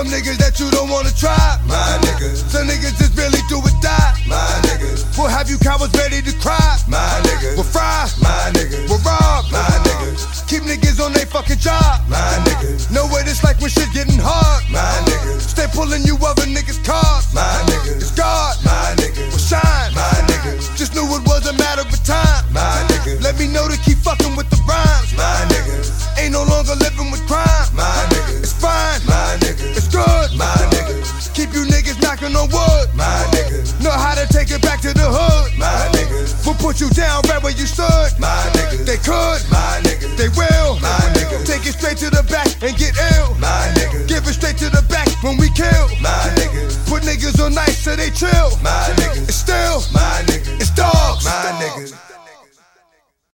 Some niggas that you don't wanna try, my niggas. Some niggas just really do or die, my niggas. We'll have you cowards ready to cry, my niggas. We'll fry, my niggas. We'll rob, my niggas. Keep niggas on they fucking job, my niggas. Know what it's like when shit getting hard, my niggas. Stay pulling you other niggas' cards, my niggas. It's God, my niggas. Will shine, my niggas. Just knew it was a matter of time, my niggas. Let me know to keep fucking with the rhymes, my niggas. Ain't no longer living with crime, my niggas. It's fine, my niggas. It's good, my niggas. Keep you niggas knocking on wood, my niggas. Know how to take it back to the hood, my niggas. We'll put you down right where you stood, my niggas. They could, my niggas. They will, my niggas. Take it straight to the back and get ill, my niggas. Give it straight to the back when we kill, my niggas. Put niggas on ice so they chill, my